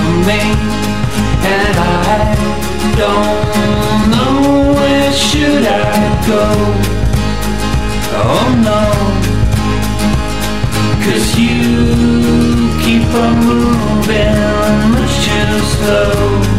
for me, and I don't know where should I go. Oh no, 'cause you keep on moving much too slow.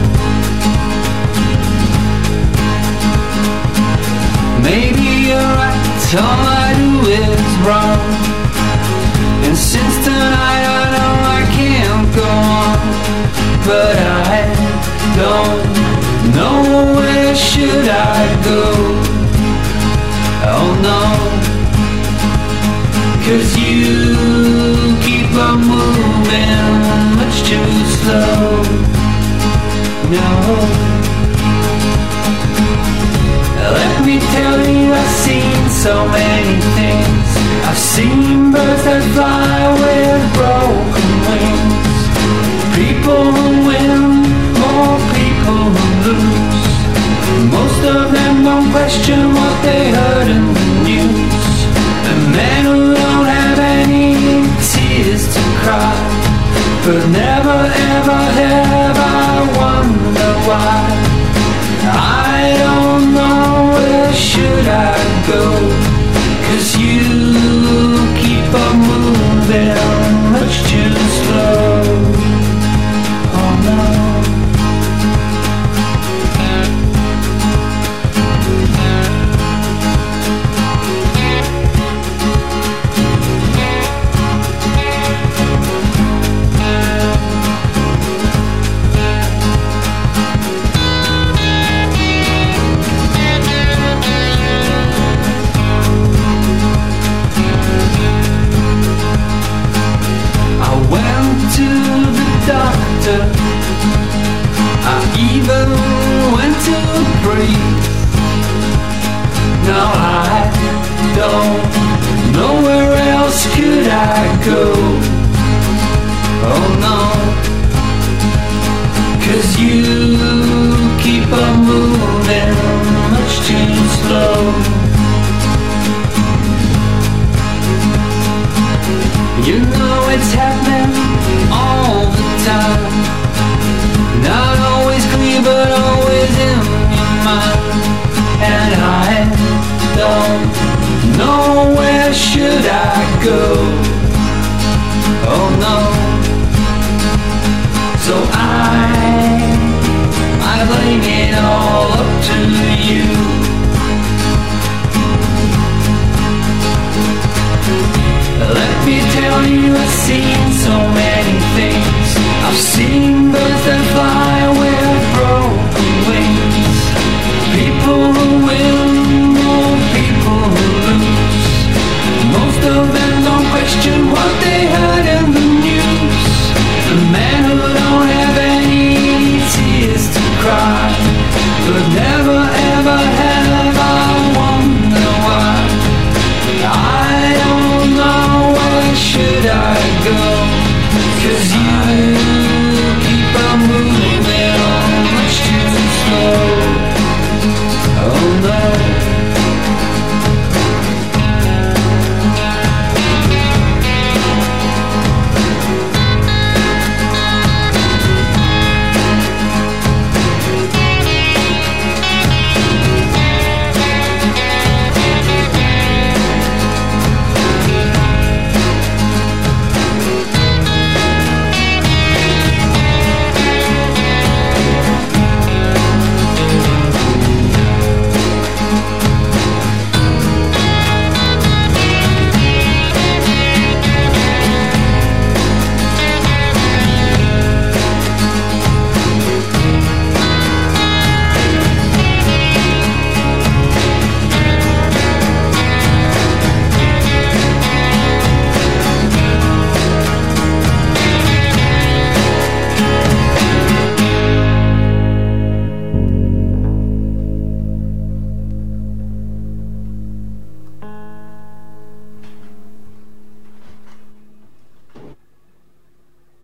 Maybe you're right, all I do is wrong, and since tonight I know I can't go on, but I don't know where should I go. Oh no, 'cause you keep on moving much too slow. No, let me tell you, I've seen so many things. I've seen birds that fly with broken wings, people who win, more people who lose. Most of them don't question what they heard in the news, and men who don't have any tears to cry. But never ever have I wondered why. I don't know where should I go, 'cause you keep on moving much too slow. Oh no. I even went to breathe. Now I don't know where else could I go. Oh